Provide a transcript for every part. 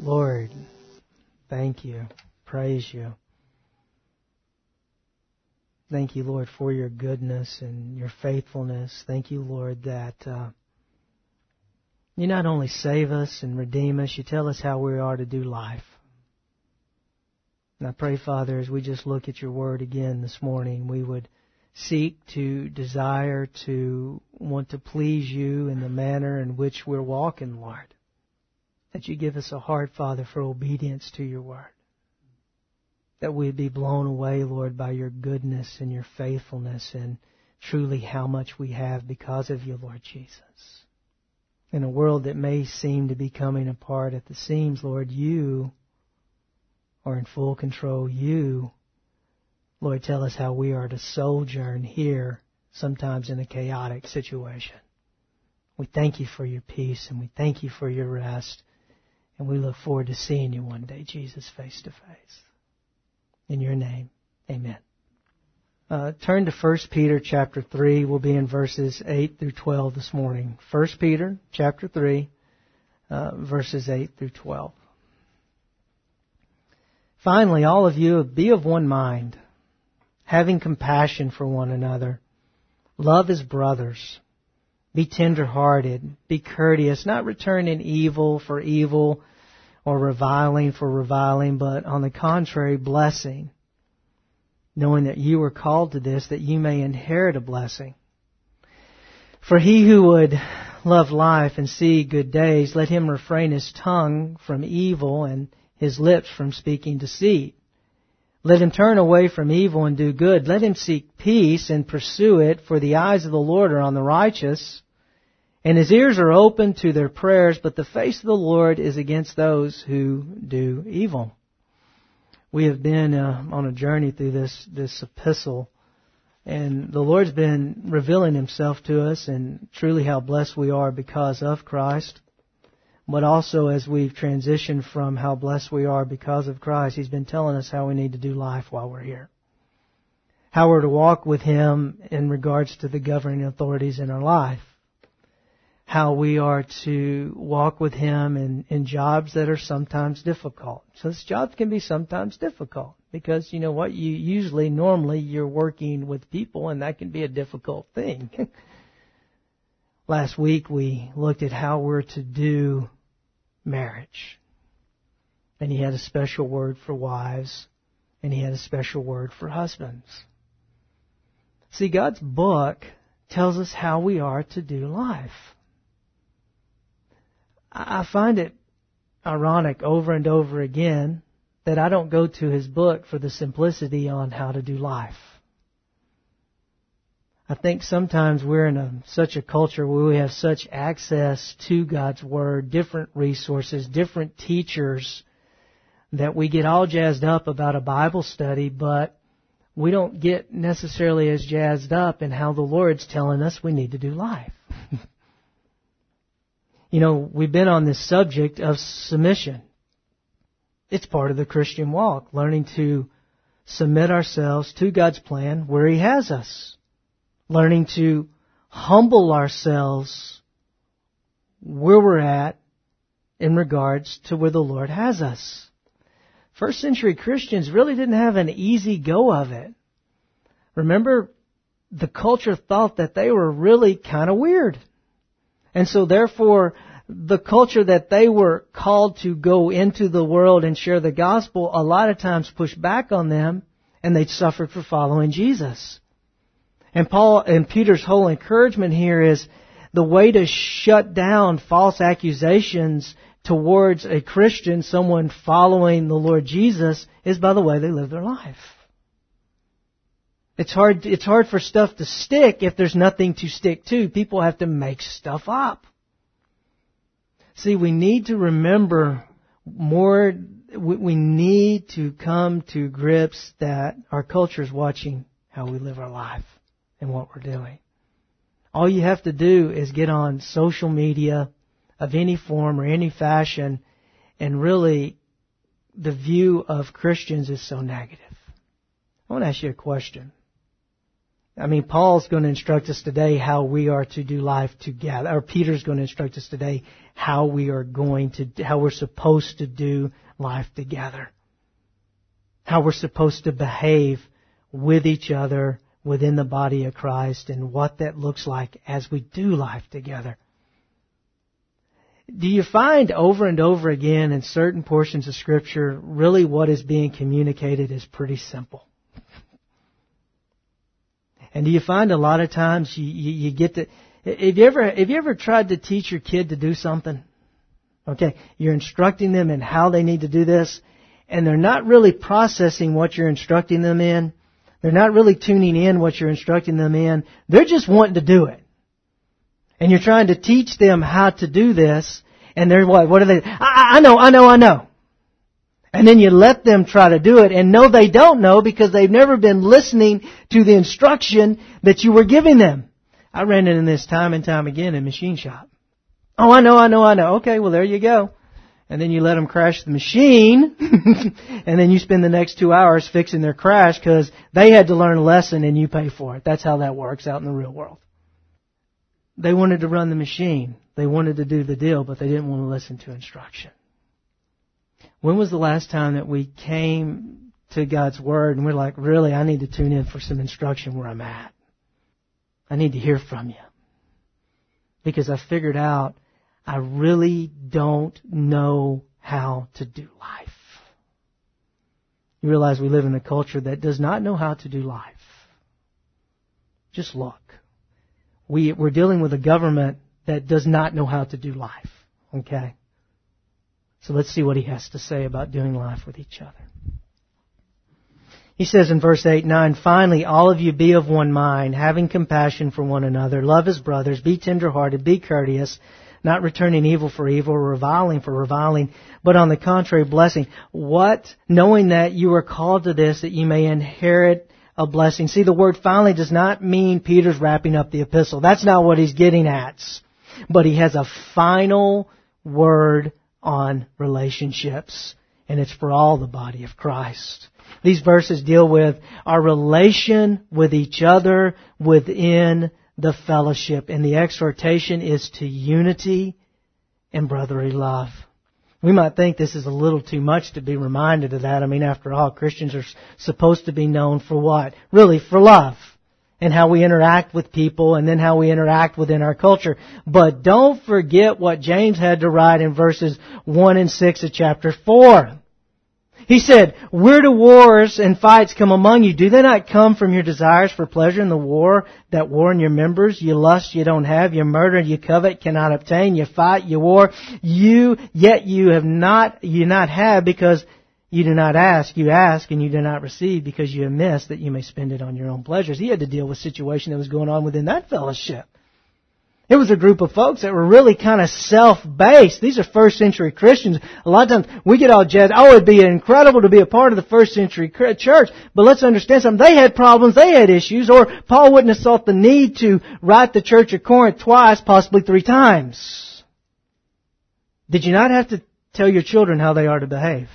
Lord, thank you. Praise you. Thank you, Lord, for your goodness and your faithfulness. Thank you, Lord, that you not only save us and redeem us, you tell us how we are to do life. And I pray, Father, as we just look at your word again this morning, we would seek to desire to want to please you in the manner in which we're walking, Lord. That you give us a heart, Father, for obedience to your word. That we'd be blown away, Lord, by your goodness and your faithfulness and truly how much we have because of you, Lord Jesus. In a world that may seem to be coming apart at the seams, Lord, you are in full control. You, Lord, tell us how we are to sojourn here, sometimes in a chaotic situation. We thank you for your peace and we thank you for your rest. And we look forward to seeing you one day, Jesus, face to face. In your name, amen. Turn to 1 Peter chapter 3. We'll be in verses 8 through 12 this morning. 1 Peter chapter 3, verses 8 through 12. Finally, all of you, be of one mind, having compassion for one another. Love as brothers. Be tender-hearted. Be courteous, not returning evil for evil or reviling for reviling, but on the contrary, blessing, knowing that you were called to this, that you may inherit a blessing. For he who would love life and see good days, let him refrain his tongue from evil and his lips from speaking deceit. Let him turn away from evil and do good. Let him seek peace and pursue it, for the eyes of the Lord are on the righteous, and His ears are open to their prayers, but the face of the Lord is against those who do evil. We have been on a journey through this epistle, and the Lord's been revealing Himself to us and truly how blessed we are because of Christ. But also as we've transitioned from how blessed we are because of Christ, He's been telling us how we need to do life while we're here. How we're to walk with Him in regards to the governing authorities in our life. How we are to walk with Him in jobs that are sometimes difficult. So this jobs can be sometimes difficult because you know what? Normally you're working with people and that can be a difficult thing. Last week we looked at how we're to do marriage. And He had a special word for wives and He had a special word for husbands. See, God's book tells us how we are to do life. I find it ironic over and over again that I don't go to His book for the simplicity on how to do life. I think sometimes we're in such a culture where we have such access to God's Word, different resources, different teachers, that we get all jazzed up about a Bible study, but we don't get necessarily as jazzed up in how the Lord's telling us we need to do life. You know, we've been on this subject of submission. It's part of the Christian walk, learning to submit ourselves to God's plan where He has us. Learning to humble ourselves where we're at in regards to where the Lord has us. First century Christians really didn't have an easy go of it. Remember, the culture thought that they were really kind of weird. And so therefore, the culture that they were called to go into the world and share the gospel a lot of times pushed back on them and they suffered for following Jesus. And Paul and Peter's whole encouragement here is the way to shut down false accusations towards a Christian, someone following the Lord Jesus, is by the way they live their life. It's hard for stuff to stick if there's nothing to stick to. People have to make stuff up. See, we need to remember more. We need to come to grips that our culture is watching how we live our life and what we're doing. All you have to do is get on social media of any form or any fashion, and really the view of Christians is so negative. I want to ask you a question. I mean, Paul's going to instruct us today how we are to do life together. Or Peter's going to instruct us today how we're supposed to do life together. How we're supposed to behave with each other within the body of Christ and what that looks like as we do life together. Do you find over and over again in certain portions of Scripture, really what is being communicated is pretty simple? And do you find a lot of times you get to... Have you ever tried to teach your kid to do something? Okay, you're instructing them in how they need to do this, and they're not really processing what you're instructing them in. They're not really tuning in what you're instructing them in. They're just wanting to do it. And you're trying to teach them how to do this, and they're what are they? I know. And then you let them try to do it, and no, they don't know because they've never been listening to the instruction that you were giving them. I ran into this time and time again in machine shop. Oh, I know. Okay, well, there you go. And then you let them crash the machine, and then you spend the next 2 hours fixing their crash because they had to learn a lesson and you pay for it. That's how that works out in the real world. They wanted to run the machine. They wanted to do the deal, but they didn't want to listen to instruction. When was the last time that we came to God's Word and we're like, really, I need to tune in for some instruction where I'm at. I need to hear from you. Because I figured out I really don't know how to do life. You realize we live in a culture that does not know how to do life. Just look. We're dealing with a government that does not know how to do life. Okay? So let's see what he has to say about doing life with each other. He says in verse 8, 9, finally, all of you be of one mind, having compassion for one another, love as brothers, be tenderhearted, be courteous, not returning evil for evil or reviling for reviling, but on the contrary, blessing. What? Knowing that you are called to this, that you may inherit a blessing. See, the word finally does not mean Peter's wrapping up the epistle. That's not what he's getting at. But he has a final word on relationships, and it's for all the body of Christ. These verses deal with our relation with each other within the fellowship, and the exhortation is to unity and brotherly love. We might think this is a little too much to be reminded of that. I mean, after all, Christians are supposed to be known for what? Really, for love. And how we interact with people, and then how we interact within our culture. But don't forget what James had to write in verses 1 and 6 of chapter 4. He said, where do wars and fights come among you? Do they not come from your desires for pleasure in the war that war in your members? You lust, you don't have. You murder, you covet, cannot obtain. You fight, you war. Yet you not have because you do not ask. You ask and you do not receive because you have missed that you may spend it on your own pleasures. He had to deal with a situation that was going on within that fellowship. It was a group of folks that were really kind of self-based. These are first century Christians. A lot of times we get all jazzed. Oh, it'd be incredible to be a part of the first century church. But let's understand something. They had problems. They had issues. Or Paul wouldn't have felt the need to write the church of Corinth twice, possibly 3 times. Did you not have to tell your children how they are to behave?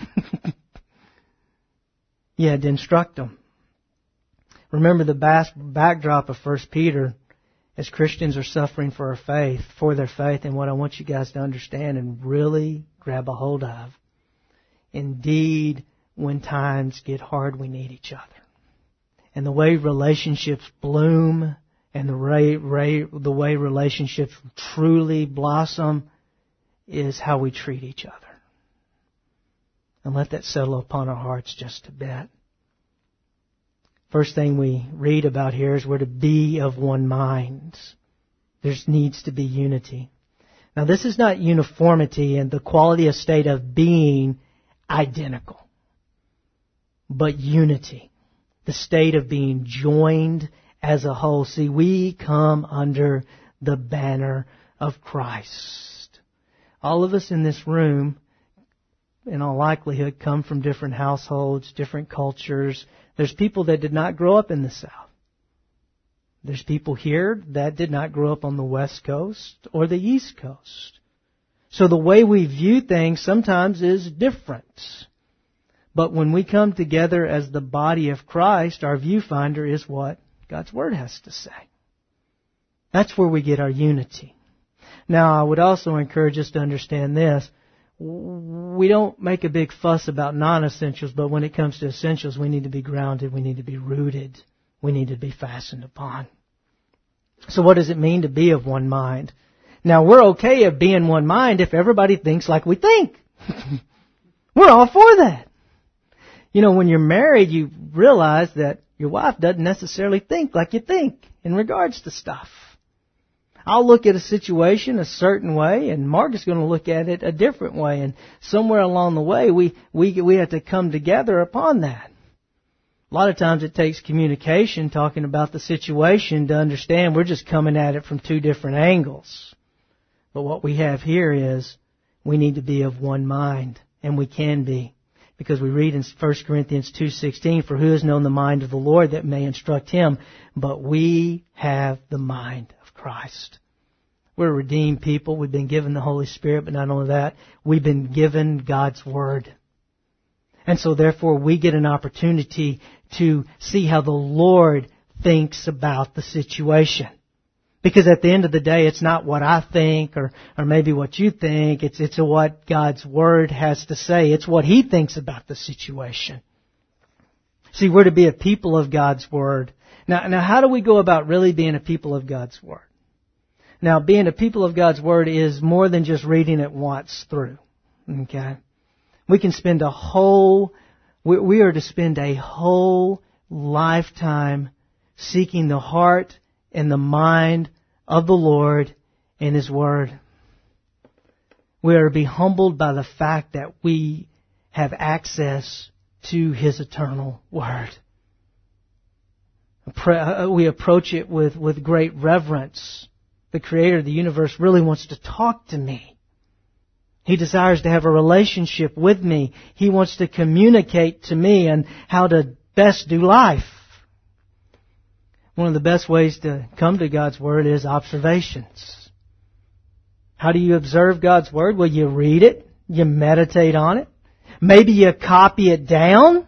You had to instruct them. Remember the backdrop of 1 Peter. As Christians are suffering for their faith, and what I want you guys to understand and really grab a hold of. Indeed, when times get hard, we need each other. And the way relationships bloom and the way relationships truly blossom is how we treat each other. And let that settle upon our hearts just a bit. First thing we read about here is we're to be of one mind. There needs to be unity. Now, this is not uniformity in the quality of state of being identical, but unity, the state of being joined as a whole. See, we come under the banner of Christ. All of us in this room, in all likelihood, come from different households, different cultures. There's people that did not grow up in the South. There's people here that did not grow up on the West Coast or the East Coast. So the way we view things sometimes is different. But when we come together as the body of Christ, our viewfinder is what? God's Word has to say. That's where we get our unity. Now, I would also encourage us to understand this. We don't make a big fuss about non-essentials, but when it comes to essentials, we need to be grounded, we need to be rooted, we need to be fastened upon. So what does it mean to be of one mind? Now, we're okay of being one mind if everybody thinks like we think. We're all for that. You know, when you're married, you realize that your wife doesn't necessarily think like you think in regards to stuff. I'll look at a situation a certain way, and Mark is going to look at it a different way. And somewhere along the way, we have to come together upon that. A lot of times it takes communication, talking about the situation, to understand we're just coming at it from two different angles. But what we have here is we need to be of one mind, and we can be. Because we read in 1 Corinthians 2:16, "For who has known the mind of the Lord that may instruct him? But we have the mind of Christ." We're a redeemed people. We've been given the Holy Spirit, but not only that, we've been given God's Word. And so therefore we get an opportunity to see how the Lord thinks about the situation. Because at the end of the day, it's not what I think or maybe what you think. It's what God's Word has to say. It's what He thinks about the situation. See, we're to be a people of God's Word. Now, how do we go about really being a people of God's Word? Now, being a people of God's Word is more than just reading it once through. Okay? We can spend we are to spend a whole lifetime seeking the heart and the mind of the Lord in His Word. We are to be humbled by the fact that we have access to His eternal Word. We approach it with great reverence. The Creator of the universe really wants to talk to me. He desires to have a relationship with me. He wants to communicate to me on how to best do life. One of the best ways to come to God's Word is observations. How do you observe God's Word? Well, you read it. You meditate on it. Maybe you copy it down.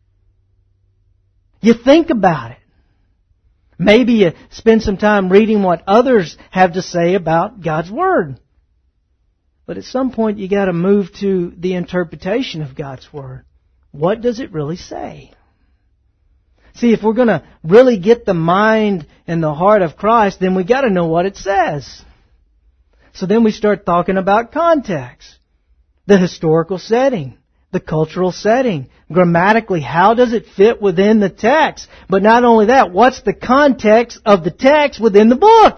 You think about it. Maybe you spend some time reading what others have to say about God's Word. But at some point you got to move to the interpretation of God's Word. What does it really say? See, if we're going to really get the mind and the heart of Christ, then we got to know what it says. So then we start talking about context, the historical setting, the cultural setting. Grammatically, how does it fit within the text? But not only that, what's the context of the text within the book?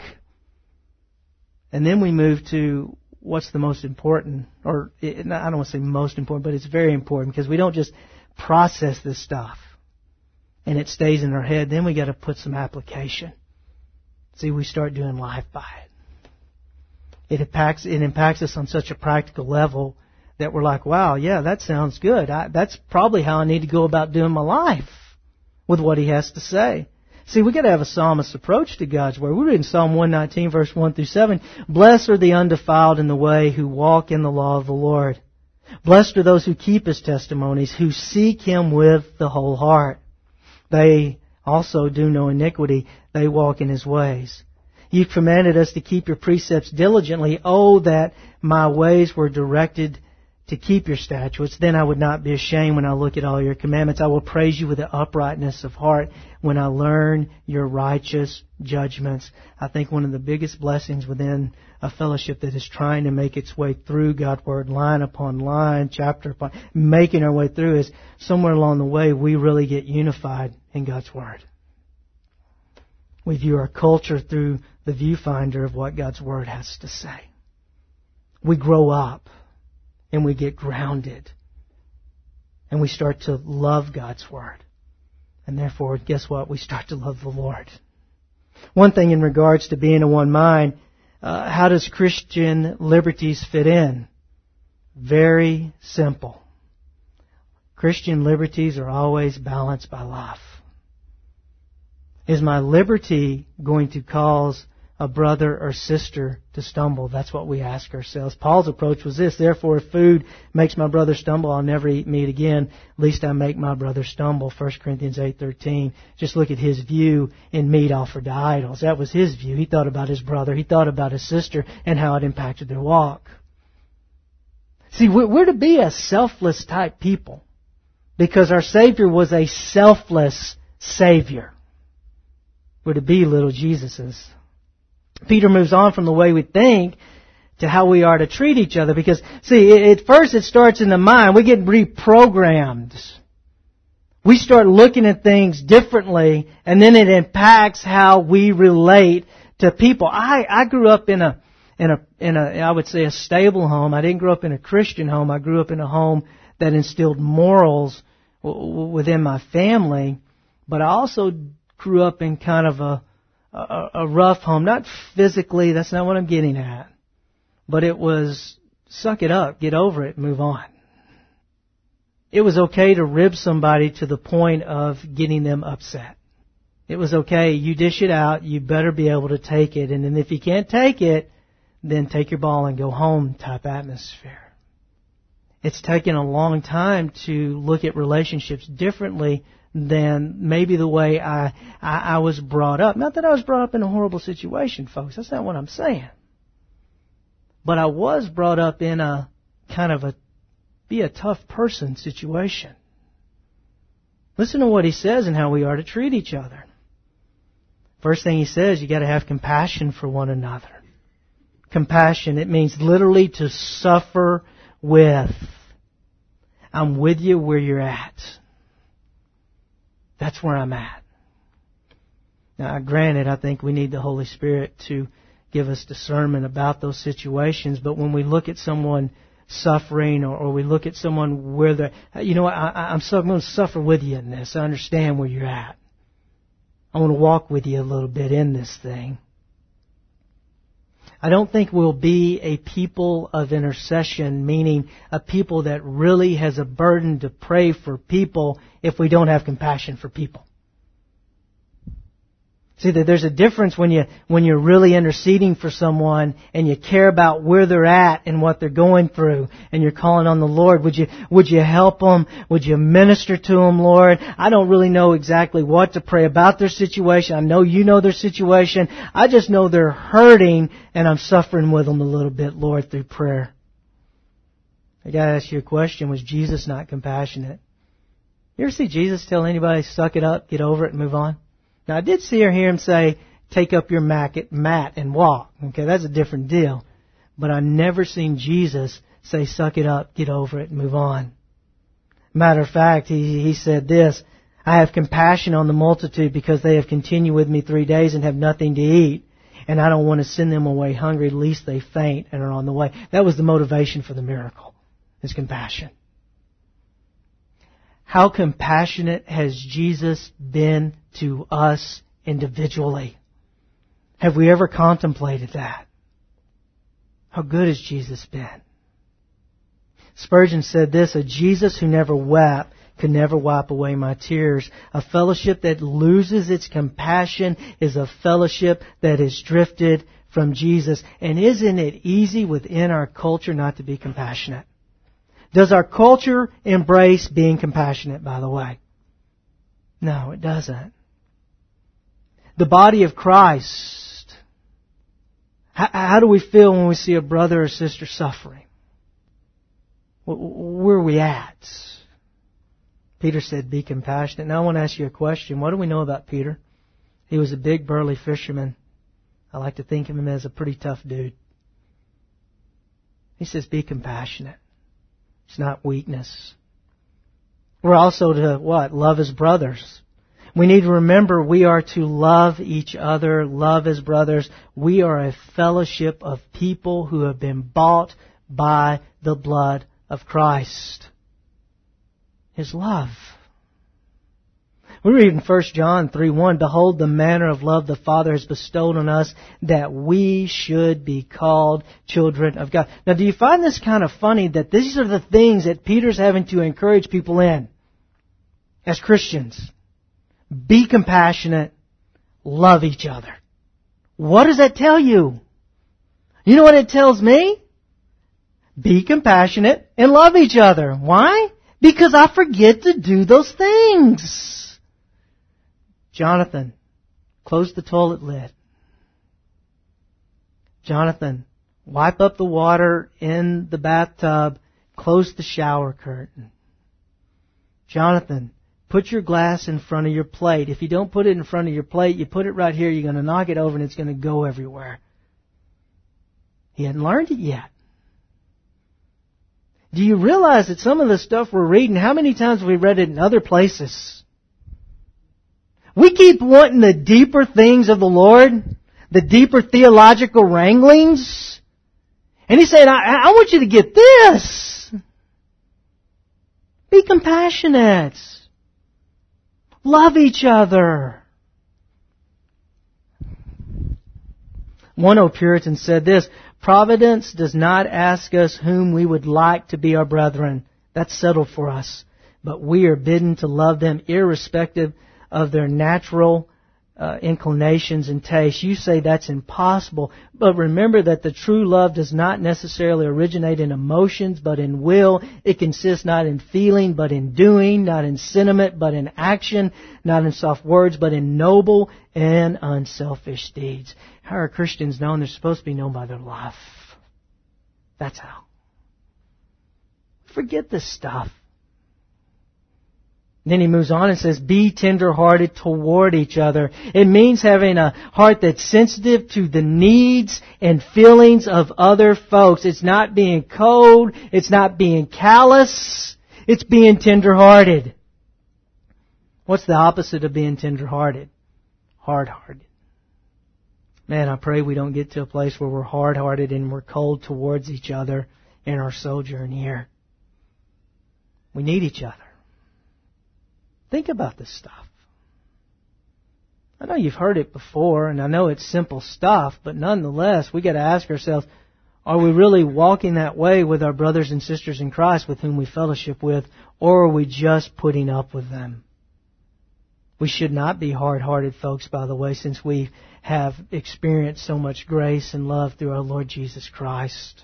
And then we move to what's the most important, or I don't want to say most important, but it's very important because we don't just process this stuff and it stays in our head. Then we got to put some application. See, we start doing life by it. It impacts us on such a practical level that we're like, wow, yeah, that sounds good. That's probably how I need to go about doing my life with what He has to say. See, we got to have a psalmist approach to God's Word. We read in Psalm 119, verse 1 through 7, "Blessed are the undefiled in the way who walk in the law of the Lord. Blessed are those who keep His testimonies, who seek Him with the whole heart. They also do no iniquity. They walk in His ways. You've commanded us to keep Your precepts diligently. Oh, that my ways were directed to keep Your statutes. Then I would not be ashamed when I look at all Your commandments. I will praise You with the uprightness of heart when I learn Your righteous judgments." I think one of the biggest blessings within a fellowship that is trying to make its way through God's Word, line upon line, chapter upon, making our way through, is somewhere along the way we really get unified in God's Word. We view our culture through the viewfinder of what God's Word has to say. We grow up. And we get grounded. And we start to love God's Word. And therefore, guess what? We start to love the Lord. One thing in regards to being of one mind, how does Christian liberties fit in? Very simple. Christian liberties are always balanced by love. Is my liberty going to cause a brother or sister to stumble? That's what we ask ourselves. Paul's approach was this: therefore, if food makes my brother stumble, I'll never eat meat again, lest I make my brother stumble. 1 Corinthians 8:13. Just look at his view in meat offered to idols. That was his view. He thought about his brother. He thought about his sister and how it impacted their walk. See, we're to be a selfless type people because our Savior was a selfless Savior. We're to be little Jesuses. Peter moves on from the way we think to how we are to treat each other. Because, see, at first it starts in the mind. We get reprogrammed. We start looking at things differently, and then it impacts how we relate to people. I grew up in a I would say a stable home. I didn't grow up in a Christian home. I grew up in a home that instilled morals within my family. But I also grew up in kind of a rough home. Not physically, that's not what I'm getting at. But it was, suck it up, get over it, move on. It was okay to rib somebody to the point of getting them upset. It was okay, you dish it out, you better be able to take it. And then if you can't take it, then take your ball and go home type atmosphere. It's taken a long time to look at relationships differently than maybe the way I was brought up. Not that I was brought up in a horrible situation, folks. That's not what I'm saying. But I was brought up in a kind of be a tough person situation. Listen to what he says and how we are to treat each other. First thing he says, you got to have compassion for one another. Compassion, it means literally to suffer with. I'm with you where you're at. That's where I'm at. Now, granted, I think we need the Holy Spirit to give us discernment about those situations. But when we look at someone suffering or we look at someone where they're, you know what, I'm going to suffer with you in this. I understand where you're at. I want to walk with you a little bit in this thing. I don't think we'll be a people of intercession, meaning a people that really has a burden to pray for people if we don't have compassion for people. See, there's a difference when you're really interceding for someone and you care about where they're at and what they're going through, and you're calling on the Lord. Would you help them? Would you minister to them, Lord? I don't really know exactly what to pray about their situation. I know you know their situation. I just know they're hurting, and I'm suffering with them a little bit, Lord, through prayer. I got to ask you a question. Was Jesus not compassionate? You ever see Jesus tell anybody, suck it up, get over it, and move on? Now, I did see or hear him say, take up your mat and walk. Okay, that's a different deal. But I've never seen Jesus say, suck it up, get over it, and move on. Matter of fact, he said this, I have compassion on the multitude because they have continued with me 3 days and have nothing to eat. And I don't want to send them away hungry, lest they faint and are on the way. That was the motivation for the miracle, his compassion. How compassionate has Jesus been to us individually? Have we ever contemplated that? How good has Jesus been? Spurgeon said this, a Jesus who never wept could never wipe away my tears. A fellowship that loses its compassion is a fellowship that is drifted from Jesus. And isn't it easy within our culture not to be compassionate? Does our culture embrace being compassionate, by the way? No, it doesn't. The body of Christ. How do we feel when we see a brother or sister suffering? Where are we at? Peter said, be compassionate. Now I want to ask you a question. What do we know about Peter? He was a big, burly fisherman. I like to think of him as a pretty tough dude. He says, be compassionate. It's not weakness. We're also to what? Love as brothers. We need to remember we are to love each other, love as brothers. We are a fellowship of people who have been bought by the blood of Christ. His love. We read in 1 John 3:1, behold the manner of love the Father has bestowed on us, that we should be called children of God. Now, do you find this kind of funny that these are the things that Peter's having to encourage people in as Christians? Be compassionate, love each other. What does that tell you? You know what it tells me? Be compassionate and love each other. Why? Because I forget to do those things. Jonathan, close the toilet lid. Jonathan, wipe up the water in the bathtub. Close the shower curtain. Jonathan, put your glass in front of your plate. If you don't put it in front of your plate, you put it right here, you're going to knock it over and it's going to go everywhere. He hadn't learned it yet. Do you realize that some of the stuff we're reading, how many times have we read it in other places? We keep wanting the deeper things of the Lord, the deeper theological wranglings. And He's saying, I want you to get this. Be compassionate. Love each other. One old Puritan said this, Providence does not ask us whom we would like to be our brethren. That's settled for us. But we are bidden to love them irrespective of their natural inclinations and tastes. You say that's impossible. But remember that the true love does not necessarily originate in emotions, but in will. It consists not in feeling, but in doing. Not in sentiment, but in action. Not in soft words, but in noble and unselfish deeds. How are Christians known? They're supposed to be known by their love. That's how. Forget this stuff. Then he moves on and says, be tender-hearted toward each other. It means having a heart that's sensitive to the needs and feelings of other folks. It's not being cold. It's not being callous. It's being tender-hearted. What's the opposite of being tender-hearted? Hard-hearted. Man, I pray we don't get to a place where we're hard-hearted and we're cold towards each other in our sojourn here. We need each other. Think about this stuff. I know you've heard it before, and I know it's simple stuff, but nonetheless, we got to ask ourselves, are we really walking that way with our brothers and sisters in Christ with whom we fellowship with, or are we just putting up with them? We should not be hard-hearted folks, by the way, since we have experienced so much grace and love through our Lord Jesus Christ.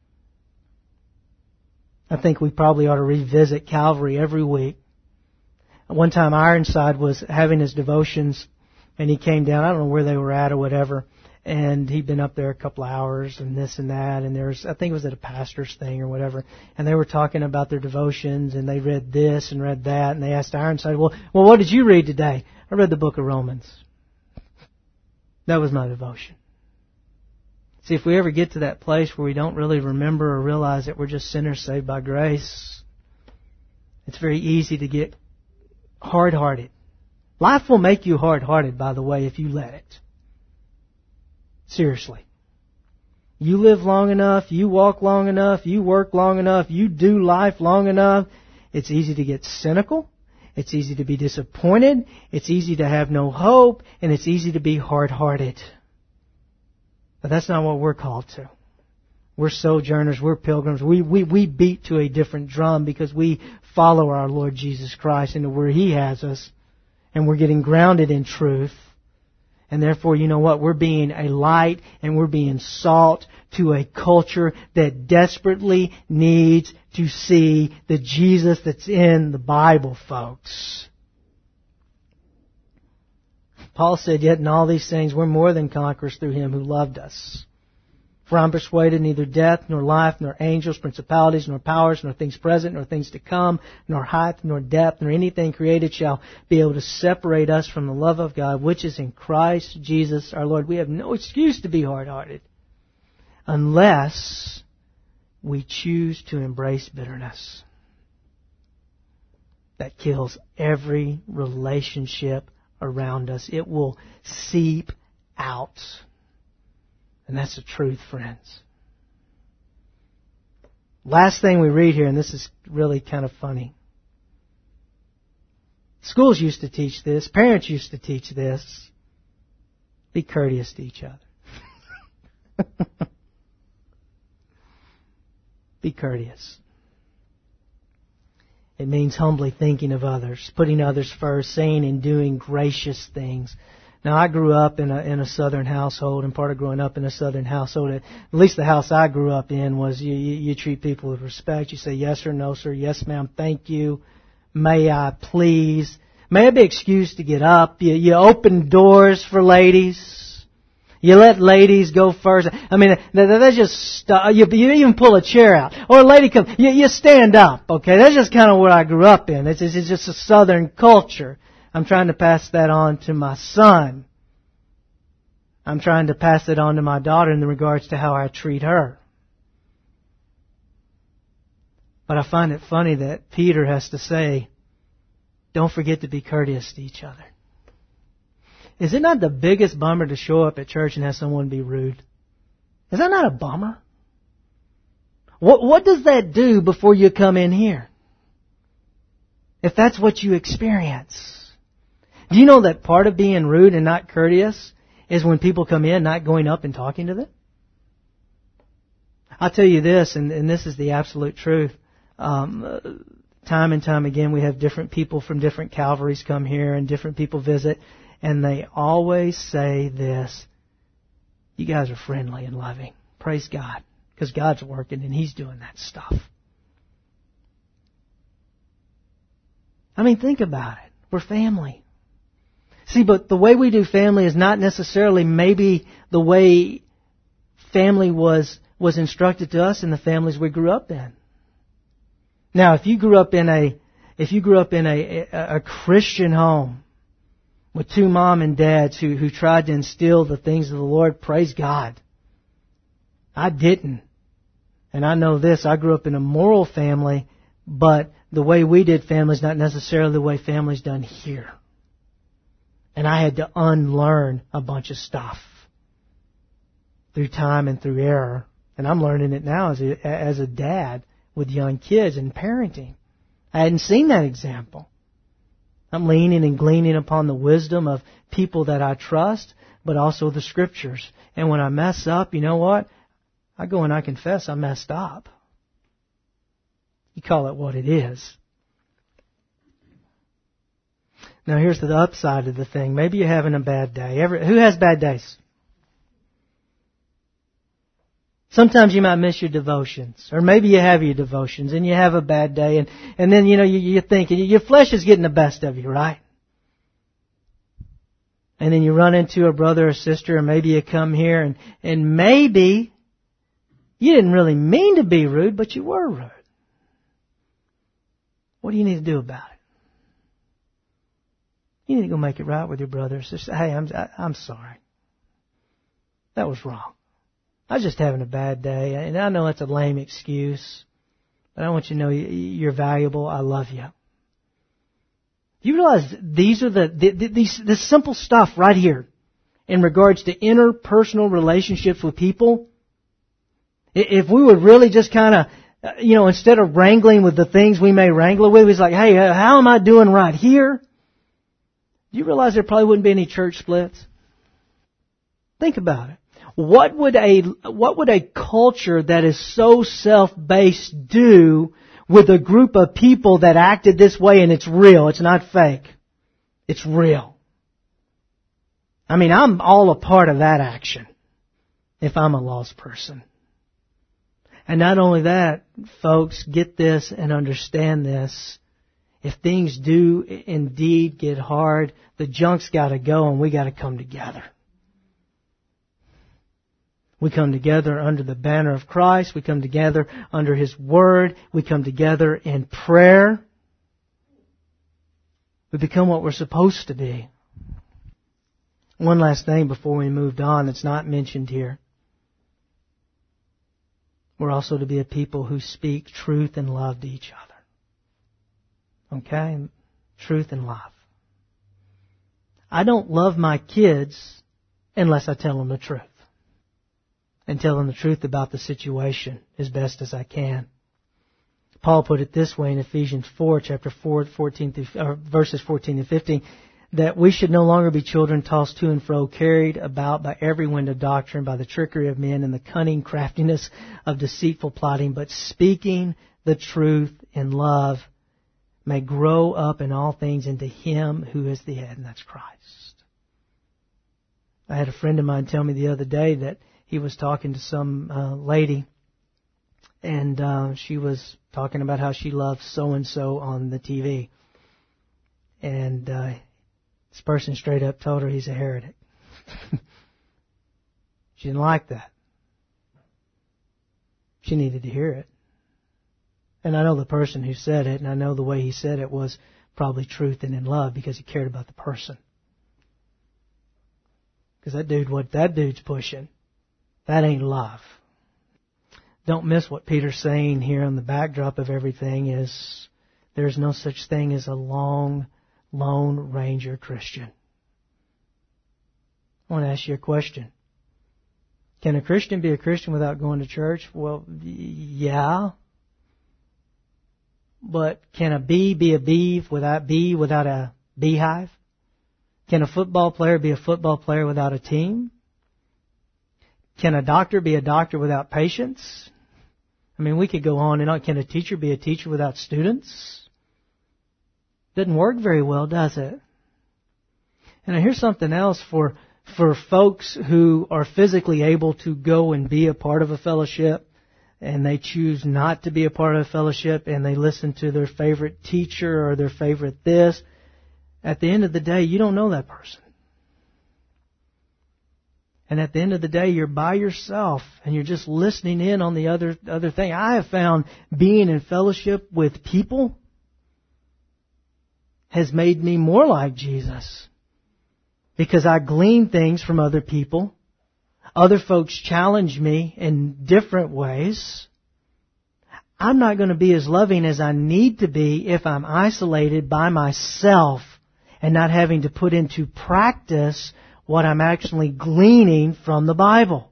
I think we probably ought to revisit Calvary every week. One time Ironside was having his devotions and he came down, I don't know where they were at or whatever, and he'd been up there a couple of hours and this and that, and I think it was at a pastor's thing or whatever, and they were talking about their devotions and they read this and read that, and they asked Ironside, well, what did you read today? I read the book of Romans. That was my devotion. See, if we ever get to that place where we don't really remember or realize that we're just sinners saved by grace, it's very easy to get hard-hearted. Life will make you hard-hearted, by the way, if you let it. Seriously. You live long enough, you walk long enough, you work long enough, you do life long enough, it's easy to get cynical, it's easy to be disappointed, it's easy to have no hope, and it's easy to be hard-hearted. But that's not what we're called to. We're sojourners, we're pilgrims. We beat to a different drum because we follow our Lord Jesus Christ into where He has us. And we're getting grounded in truth. And therefore, you know what? We're being a light and we're being salt to a culture that desperately needs to see the Jesus that's in the Bible, folks. Paul said, yet in all these things we're more than conquerors through Him who loved us. For I'm persuaded neither death, nor life, nor angels, principalities, nor powers, nor things present, nor things to come, nor height, nor depth, nor anything created shall be able to separate us from the love of God, which is in Christ Jesus our Lord. We have no excuse to be hard-hearted unless we choose to embrace bitterness. That kills every relationship around us. It will seep out. And that's the truth, friends. Last thing we read here, and this is really kind of funny. Schools used to teach this. Parents used to teach this. Be courteous to each other. Be courteous. It means humbly thinking of others, putting others first, saying and doing gracious things, Now, I grew up in a Southern household, and part of growing up in a Southern household, at least the house I grew up in, was you treat people with respect. You say yes or no, sir. Yes, ma'am. Thank you. May I please? May I be excused to get up? You open doors for ladies. You let ladies go first. I mean, that's just you even pull a chair out, or a lady comes. You stand up. Okay, that's just kind of what I grew up in. It's just a Southern culture. I'm trying to pass that on to my son. I'm trying to pass it on to my daughter in regards to how I treat her. But I find it funny that Peter has to say, don't forget to be courteous to each other. Is it not the biggest bummer to show up at church and have someone be rude? Is that not a bummer? What does that do before you come in here? If that's what you experience. Do you know that part of being rude and not courteous is when people come in not going up and talking to them? I'll tell you this, and this is the absolute truth. Time and time again, we have different people from different Calvaries come here and different people visit, and they always say this: you guys are friendly and loving. Praise God, because God's working and He's doing that stuff. I mean, think about it. We're family. See, but the way we do family is not necessarily maybe the way family was instructed to us in the families we grew up in. Now, if you grew up in a Christian home with two mom and dads who tried to instill the things of the Lord, praise God. I didn't. And I know this, I grew up in a moral family, but the way we did family is not necessarily the way family's done here. And I had to unlearn a bunch of stuff through time and through error. And I'm learning it now as a dad with young kids and parenting. I hadn't seen that example. I'm leaning and gleaning upon the wisdom of people that I trust, but also the Scriptures. And when I mess up, you know what? I go and I confess I messed up. You call it what it is. Now here's the upside of the thing. Maybe you're having a bad day. Who has bad days? Sometimes you might miss your devotions. Or maybe you have your devotions and you have a bad day. And then, you think, your flesh is getting the best of you, right? And then you run into a brother or sister, or maybe you come here and maybe you didn't really mean to be rude, but you were rude. What do you need to do about it? You need to go make it right with your brother or sister. Hey, I'm sorry. That was wrong. I was just having a bad day. And I know that's a lame excuse. But I want you to know you're valuable. I love you. You realize these are this simple stuff right here in regards to interpersonal relationships with people. If we would really just kind of, instead of wrangling with the things we may wrangle with, it's like, hey, how am I doing right here? Do you realize there probably wouldn't be any church splits? Think about it. What would a culture that is so self-based do with a group of people that acted this way, and it's real, it's not fake. It's real. I mean, I'm all a part of that action if I'm a lost person. And not only that, folks, get this and understand this. If things do indeed get hard, the junk's got to go and we got to come together. We come together under the banner of Christ. We come together under His Word. We come together in prayer. We become what we're supposed to be. One last thing before we moved on that's not mentioned here. We're also to be a people who speak truth and love to each other. Okay? Truth and love. I don't love my kids unless I tell them the truth. And tell them the truth about the situation as best as I can. Paul put it this way in Ephesians 4, chapter 4, verses 14 and 15, that we should no longer be children tossed to and fro, carried about by every wind of doctrine, by the trickery of men and the cunning craftiness of deceitful plotting, but speaking the truth in love may grow up in all things into Him who is the head, and that's Christ. I had a friend of mine tell me the other day that he was talking to some lady, and she was talking about how she loves so-and-so on the TV. And this person straight up told her he's a heretic. She didn't like that. She needed to hear it. And I know the person who said it, and I know the way he said it was probably truth and in love because he cared about the person. Because what that dude's pushing, that ain't love. Don't miss what Peter's saying here on the backdrop of everything is there's no such thing as a Lone Ranger Christian. I want to ask you a question. Can a Christian be a Christian without going to church? Well, yeah. But can a bee be a bee without a beehive? Can a football player be a football player without a team? Can a doctor be a doctor without patients? I mean, we could go on and on. Can a teacher be a teacher without students? Doesn't work very well, does it? And here's something else for folks who are physically able to go and be a part of a fellowship, and they choose not to be a part of a fellowship, and they listen to their favorite teacher or their favorite this. At the end of the day, you don't know that person. And at the end of the day, you're by yourself and you're just listening in on the other thing. I have found being in fellowship with people has made me more like Jesus. Because I glean things from other people. Other folks challenge me in different ways. I'm not going to be as loving as I need to be if I'm isolated by myself and not having to put into practice what I'm actually gleaning from the Bible.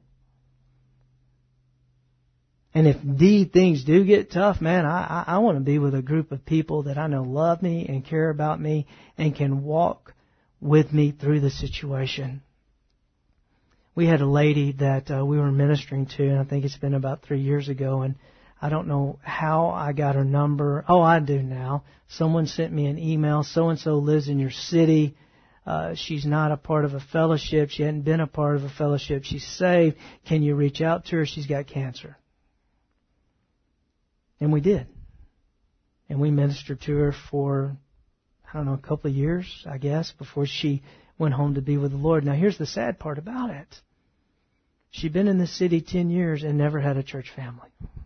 And if indeed things do get tough, man, I want to be with a group of people that I know love me and care about me and can walk with me through the situation. We had a lady that we were ministering to, and I think it's been about 3 years ago, and I don't know how I got her number. Oh, I do now. Someone sent me an email. So-and-so lives in your city. She's not a part of a fellowship. She hadn't been a part of a fellowship. She's saved. Can you reach out to her? She's got cancer. And we did. And we ministered to her for, I don't know, a couple of years, I guess, before she went home to be with the Lord. Now, here's the sad part about it. She'd been in the city 10 years and never had a church family.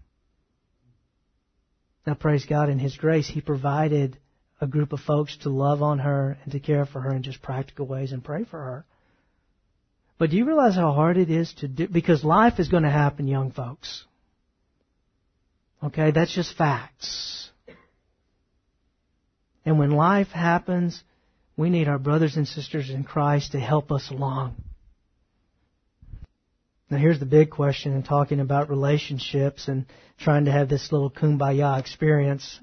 Now, praise God, in His grace, He provided a group of folks to love on her and to care for her in just practical ways and pray for her. But do you realize how hard it is to do? Because life is going to happen, young folks. Okay, that's just facts. And when life happens, we need our brothers and sisters in Christ to help us along. Now here's the big question in talking about relationships and trying to have this little kumbaya experience.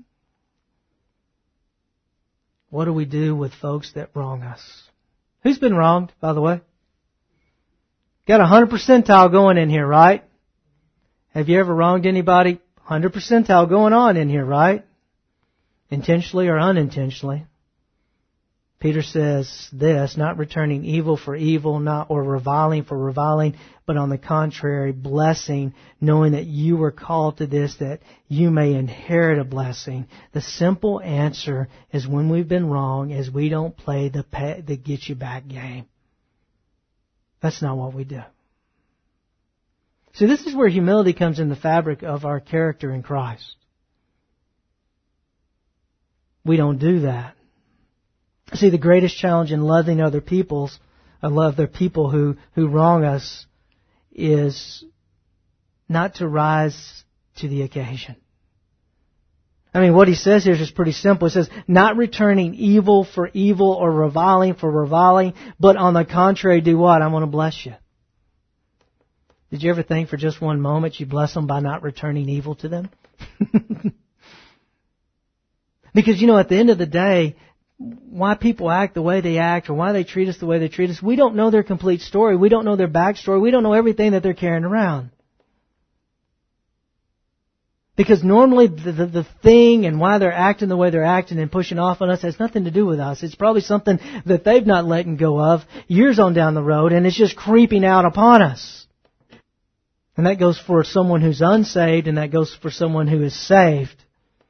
What do we do with folks that wrong us? Who's been wronged, by the way? Got 100 percentile going in here, right? Have you ever wronged anybody? 100 percentile going on in here, right? Intentionally or unintentionally. Peter says this, not returning evil for evil, not or reviling for reviling, but on the contrary, blessing, knowing that you were called to this, that you may inherit a blessing. The simple answer is when we've been wrong is we don't play the get you back game. That's not what we do. See, this is where humility comes in the fabric of our character in Christ. We don't do that. See, the greatest challenge in loving other people who wrong us is not to rise to the occasion. I mean, what he says here is just pretty simple. He says, not returning evil for evil or reviling for reviling, but on the contrary, do what? I want to bless you. Did you ever think for just one moment you bless them by not returning evil to them? Because, at the end of the day, why people act the way they act or why they treat us the way they treat us, we don't know their complete story. We don't know their backstory. We don't know everything that they're carrying around. Because normally the thing and why they're acting the way they're acting and pushing off on us has nothing to do with us. It's probably something that they've not letting go of years on down the road, and it's just creeping out upon us. And that goes for someone who's unsaved, and that goes for someone who is saved.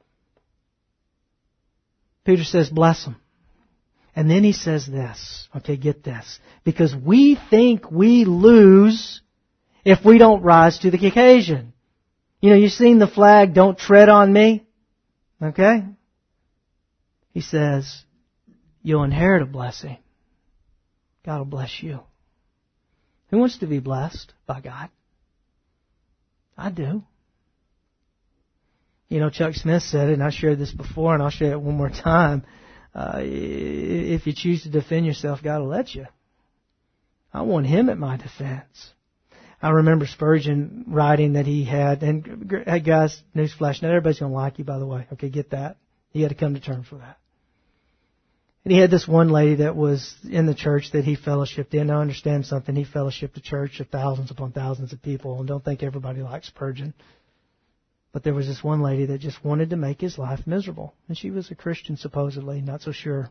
Peter says, bless them. And then he says this. Okay, get this. Because we think we lose if we don't rise to the occasion. You know, you've seen the flag, don't tread on me. Okay? He says, you'll inherit a blessing. God will bless you. Who wants to be blessed by God? I do. You know, Chuck Smith said it, and I shared this before, and I'll share it one more time. If you choose to defend yourself, God will let you. I want Him at my defense. I remember Spurgeon writing that he had, and hey guys, newsflash, not everybody's going to like you, by the way. Okay, get that. You had to come to terms with that. And he had this one lady that was in the church that he fellowshipped in. Now understand something, he fellowshipped a church of thousands upon thousands of people, and don't think everybody likes Spurgeon. But there was this one lady that just wanted to make his life miserable. And she was a Christian, supposedly, not so sure.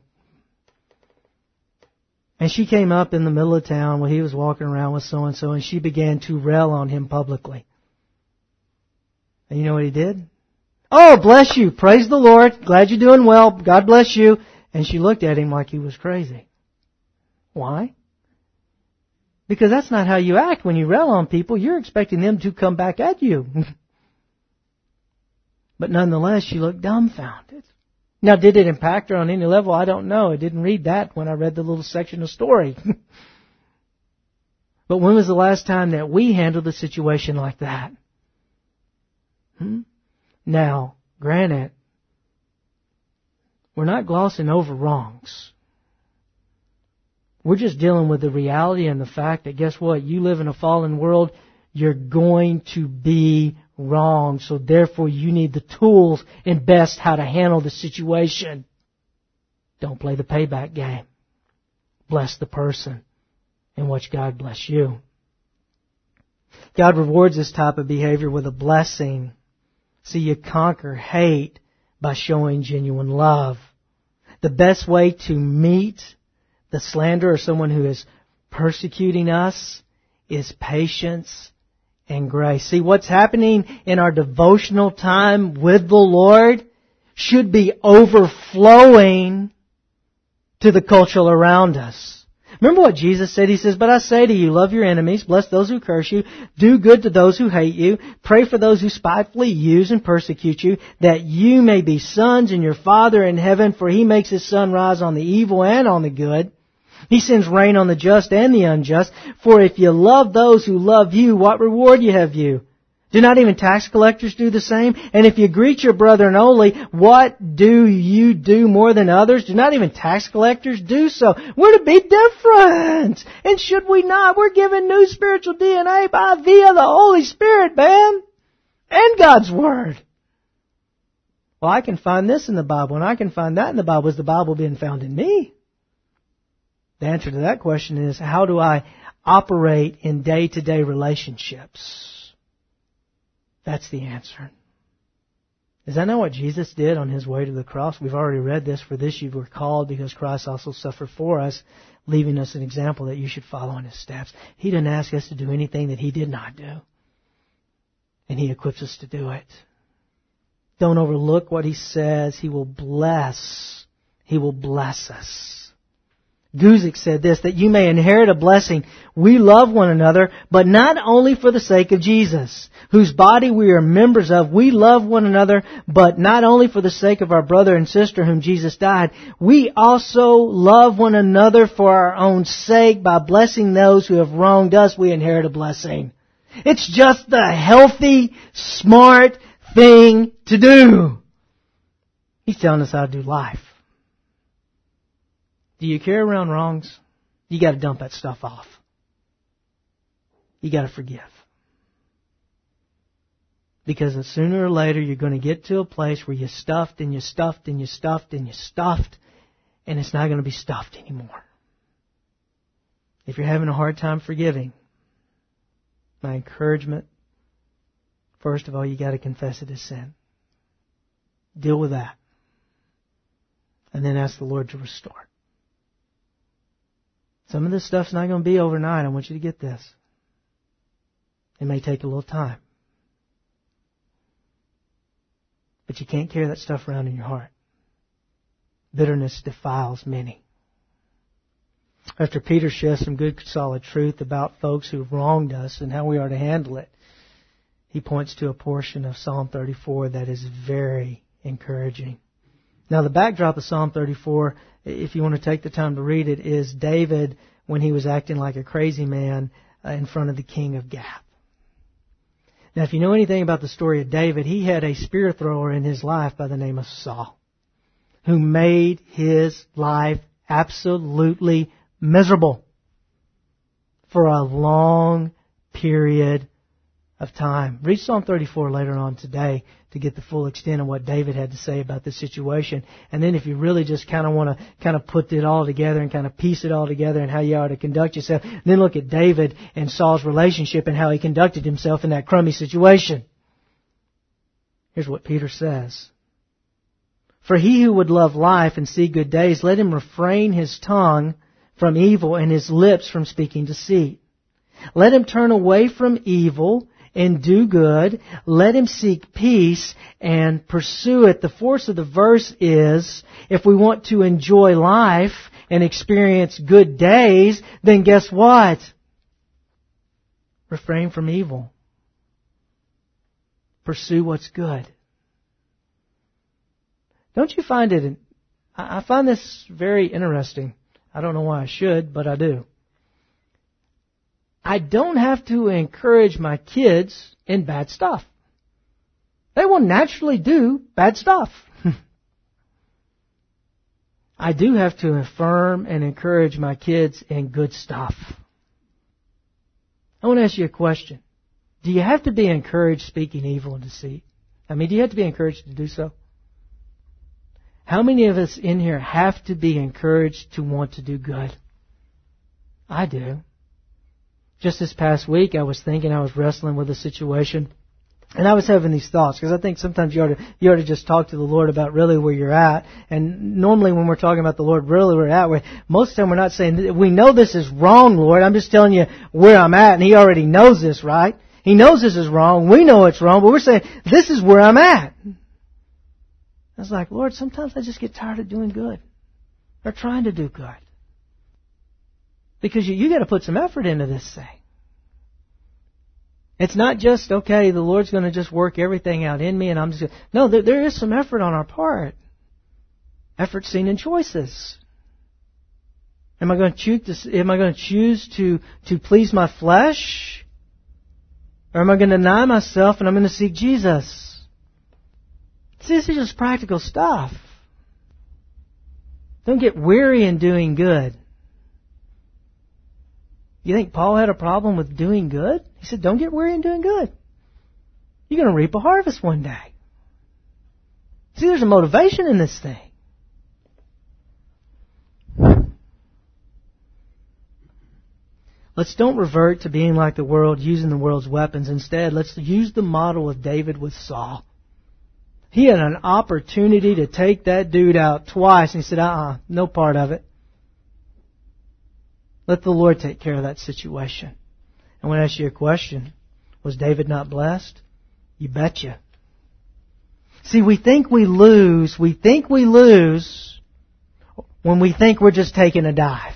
And she came up in the middle of town while he was walking around with so-and-so, and she began to rail on him publicly. And you know what he did? Oh, bless you. Praise the Lord. Glad you're doing well. God bless you. And she looked at him like he was crazy. Why? Because that's not how you act when you rail on people. You're expecting them to come back at you. But nonetheless, she looked dumbfounded. Now, did it impact her on any level? I don't know. I didn't read that when I read the little section of story. But when was the last time that we handled a situation like that? Now, granted, we're not glossing over wrongs. We're just dealing with the reality and the fact that, guess what? You live in a fallen world. You're going to be wrong. So therefore you need the tools and best how to handle the situation. Don't play the payback game. Bless the person and watch God bless you. God rewards this type of behavior with a blessing. See, you conquer hate by showing genuine love. The best way to meet the slander of someone who is persecuting us is patience and grace. See, what's happening in our devotional time with the Lord should be overflowing to the culture around us. Remember what Jesus said? He says, but I say to you, love your enemies, bless those who curse you, do good to those who hate you, pray for those who spitefully use and persecute you, that you may be sons in your Father in heaven, for He makes His sun rise on the evil and on the good. He sends rain on the just and the unjust. For if you love those who love you, what reward have you? Do not even tax collectors do the same? And if you greet your brethren only, what do you do more than others? Do not even tax collectors do so? We're to be different. And should we not? We're given new spiritual DNA via the Holy Spirit, man. And God's Word. Well, I can find this in the Bible and I can find that in the Bible. Is the Bible being found in me? The answer to that question is, how do I operate in day-to-day relationships? That's the answer. Is that not what Jesus did on His way to the cross? We've already read this. For this you were called, because Christ also suffered for us, leaving us an example that you should follow in His steps. He didn't ask us to do anything that He did not do. And He equips us to do it. Don't overlook what He says. He will bless. He will bless us. Guzik said this, that you may inherit a blessing. We love one another, but not only for the sake of Jesus, whose body we are members of. We love one another, but not only for the sake of our brother and sister whom Jesus died. We also love one another for our own sake. By blessing those who have wronged us, we inherit a blessing. It's just the healthy, smart thing to do. He's telling us how to do life. Do you carry around wrongs? You got to dump that stuff off. You got to forgive. Because sooner or later you're going to get to a place where you're stuffed and you're stuffed and you're stuffed and you're stuffed, and it's not going to be stuffed anymore. If you're having a hard time forgiving, my encouragement First of all, you got to confess it as sin. Deal with that. And then ask the Lord to restore. Some of this stuff's not going to be overnight. I want you to get this. It may take a little time. But you can't carry that stuff around in your heart. Bitterness defiles many. After Peter shares some good, solid truth about folks who've wronged us and how we are to handle it, he points to a portion of Psalm 34 that is very encouraging. Now, the backdrop of Psalm 34, if you want to take the time to read it, is David when he was acting like a crazy man in front of the king of Gath. Now, if you know anything about the story of David, he had a spear thrower in his life by the name of Saul, who made his life absolutely miserable for a long period of time. Read Psalm 34 later on today to get the full extent of what David had to say about this situation. And then if you really just kind of want to kind of put it all together and kind of piece it all together and how you ought to conduct yourself, then look at David and Saul's relationship and how he conducted himself in that crummy situation. Here's what Peter says. For he who would love life and see good days, let him refrain his tongue from evil and his lips from speaking deceit. Let him turn away from evil and do good. Let him seek peace and pursue it. The force of the verse is, if we want to enjoy life and experience good days, then guess what? Refrain from evil. Pursue what's good. Don't you find it... I find this very interesting. I don't know why I should, but I do. I don't have to encourage my kids in bad stuff. They will naturally do bad stuff. I do have to affirm and encourage my kids in good stuff. I want to ask you a question. Do you have to be encouraged speaking evil and deceit? I mean, do you have to be encouraged to do so? How many of us in here have to be encouraged to want to do good? I do. Just this past week, I was wrestling with a situation, and I was having these thoughts, because I think sometimes you ought to just talk to the Lord about really where you're at. And normally when we're talking about the Lord, really where we're at, most of the time we're not saying, we know this is wrong, Lord. I'm just telling you where I'm at, and He already knows this, right? He knows this is wrong. We know it's wrong, but we're saying, this is where I'm at. I was like, Lord, sometimes I just get tired of doing good, or trying to do good. Because you got to put some effort into this thing. It's not just, okay, the Lord's going to just work everything out in me and I'm just going to... No, there is some effort on our part. Effort seen in choices. Am I going to choose to please my flesh? Or am I going to deny myself and I'm going to seek Jesus? See, this is just practical stuff. Don't get weary in doing good. You think Paul had a problem with doing good? He said, don't get weary in doing good. You're going to reap a harvest one day. See, there's a motivation in this thing. Let's don't revert to being like the world, using the world's weapons. Instead, let's use the model of David with Saul. He had an opportunity to take that dude out twice, and he said, no part of it. Let the Lord take care of that situation. I want to ask you a question. Was David not blessed? You betcha. See, we think we lose when we think we're just taking a dive.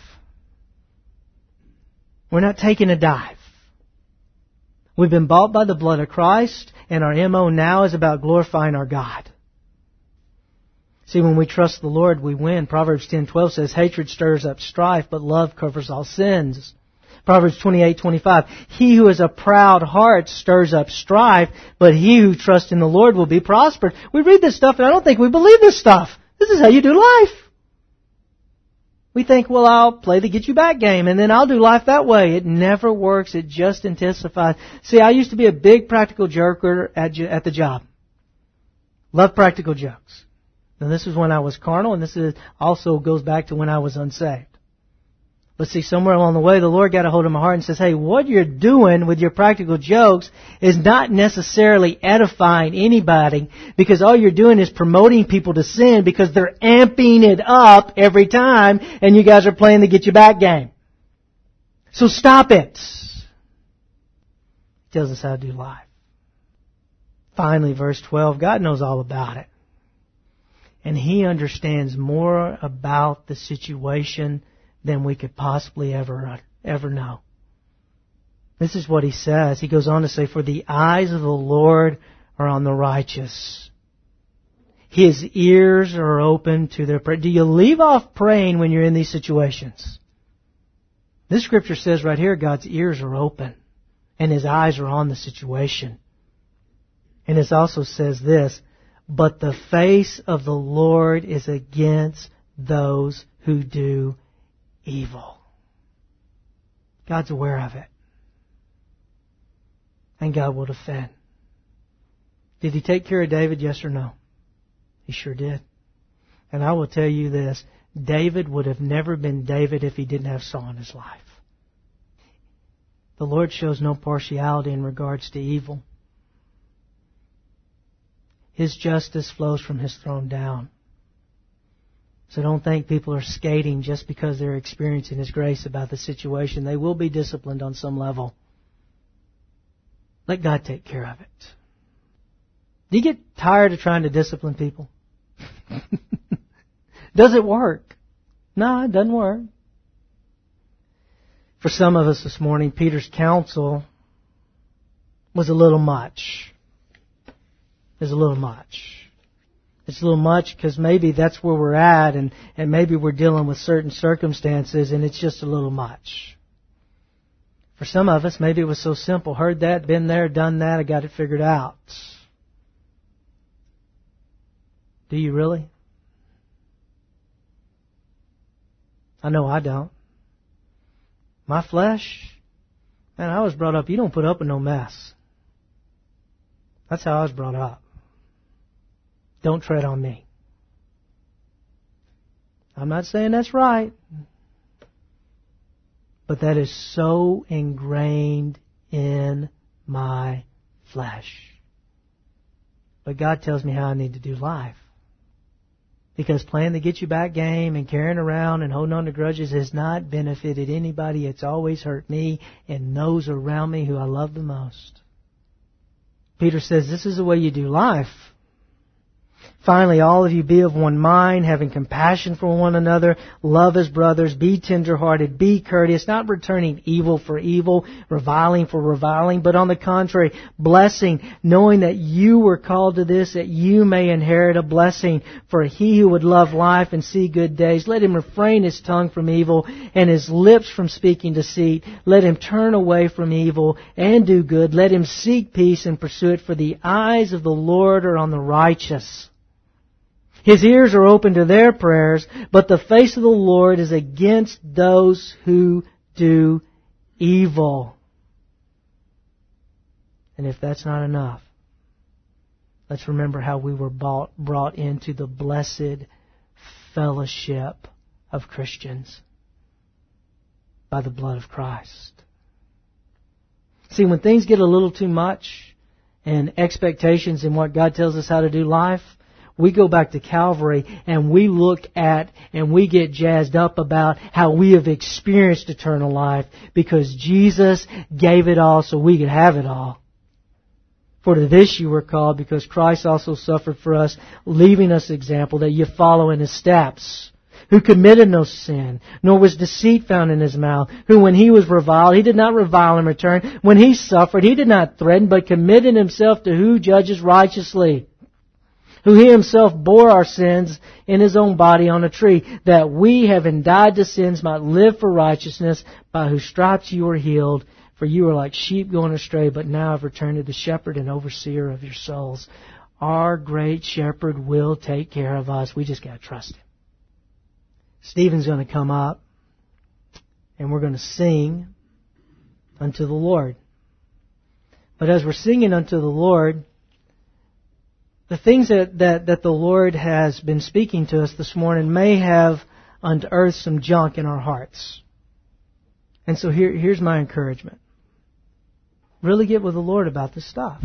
We're not taking a dive. We've been bought by the blood of Christ, and our MO now is about glorifying our God. See, when we trust the Lord, we win. Proverbs 10:12 says, hatred stirs up strife, but love covers all sins. Proverbs 28:25, he who has a proud heart stirs up strife, but he who trusts in the Lord will be prospered. We read this stuff, and I don't think we believe this stuff. This is how you do life. We think, well, I'll play the get you back game, and then I'll do life that way. It never works. It just intensifies. See, I used to be a big practical joker at the job. Love practical jokes. Now, this is when I was carnal, and this is also goes back to when I was unsaved. But see, somewhere along the way, the Lord got a hold of my heart and says, hey, what you're doing with your practical jokes is not necessarily edifying anybody, because all you're doing is promoting people to sin because they're amping it up every time, and you guys are playing the get you back game. So stop it. He tells us how to do life. Finally, verse 12, God knows all about it. And He understands more about the situation than we could possibly ever know. This is what He says. He goes on to say, for the eyes of the Lord are on the righteous. His ears are open to their prayer. Do you leave off praying when you're in these situations? This scripture says right here, God's ears are open and His eyes are on the situation. And it also says this, but the face of the Lord is against those who do evil. God's aware of it. And God will defend. Did He take care of David, yes or no? He sure did. And I will tell you this, David would have never been David if he didn't have Saul in his life. The Lord shows no partiality in regards to evil. His justice flows from His throne down. So don't think people are skating just because they're experiencing His grace about the situation. They will be disciplined on some level. Let God take care of it. Do you get tired of trying to discipline people? Does it work? No, it doesn't work. For some of us this morning, Peter's counsel was a little much. It's a little much. It's a little much because maybe that's where we're at and maybe we're dealing with certain circumstances and it's just a little much. For some of us, maybe it was so simple. Heard that, been there, done that, I got it figured out. Do you really? I know I don't. My flesh, man, I was brought up, you don't put up with no mess. That's how I was brought up. Don't tread on me. I'm not saying that's right. But that is so ingrained in my flesh. But God tells me how I need to do life. Because playing the get you back game and carrying around and holding on to grudges has not benefited anybody. It's always hurt me and those around me who I love the most. Peter says this is the way you do life. Finally, all of you be of one mind, having compassion for one another, love as brothers, be tender-hearted, be courteous, not returning evil for evil, reviling for reviling, but on the contrary, blessing, knowing that you were called to this, that you may inherit a blessing. For he who would love life and see good days, let him refrain his tongue from evil and his lips from speaking deceit. Let him turn away from evil and do good. Let him seek peace and pursue it, for the eyes of the Lord are on the righteous. His ears are open to their prayers, but the face of the Lord is against those who do evil. And if that's not enough, let's remember how we were brought into the blessed fellowship of Christians by the blood of Christ. See, when things get a little too much and expectations in what God tells us how to do life, we go back to Calvary and we look at and we get jazzed up about how we have experienced eternal life because Jesus gave it all so we could have it all. For to this you were called, because Christ also suffered for us, leaving us example that you follow in His steps. Who committed no sin, nor was deceit found in His mouth. Who when He was reviled, He did not revile in return. When He suffered, He did not threaten, but committed Himself to who judges righteously. Who He Himself bore our sins in His own body on a tree, that we, having died to sins, might live for righteousness, by whose stripes you were healed. For you were like sheep going astray, but now have returned to the shepherd and overseer of your souls. Our great shepherd will take care of us. We just got to trust Him. Stephen's going to come up, and we're going to sing unto the Lord. But as we're singing unto the Lord, the things that the Lord has been speaking to us this morning may have unearthed some junk in our hearts. And so here's my encouragement. Really get with the Lord about this stuff.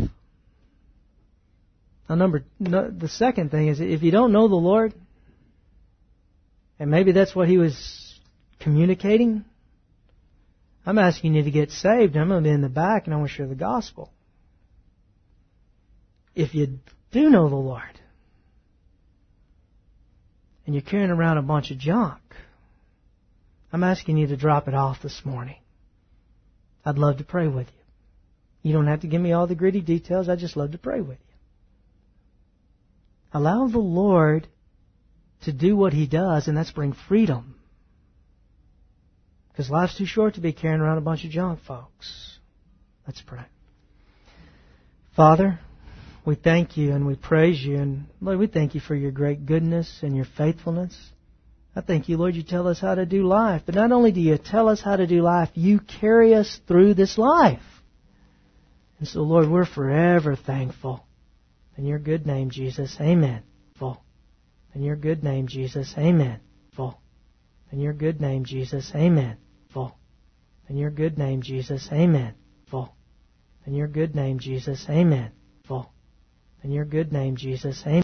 Now, the second thing is, if you don't know the Lord, and maybe that's what He was communicating, I'm asking you to get saved. I'm going to be in the back and I want to share the gospel. If you do know the Lord, and you're carrying around a bunch of junk, I'm asking you to drop it off this morning. I'd love to pray with you. You don't have to give me all the gritty details. I'd just love to pray with you. Allow the Lord to do what He does, and that's bring freedom. Because life's too short to be carrying around a bunch of junk, folks. Let's pray. Father, we thank You and we praise You. And Lord, we thank You for Your great goodness and Your faithfulness. I thank You, Lord, You tell us how to do life. But not only do You tell us how to do life, You carry us through this life. And so, Lord, we're forever thankful. In Your good name, Jesus, amen. In Your good name, Jesus, amen. In Your good name, Jesus, amen. In Your good name, Jesus, amen. In Your good name, Jesus, amen. In Your good name, Jesus, amen.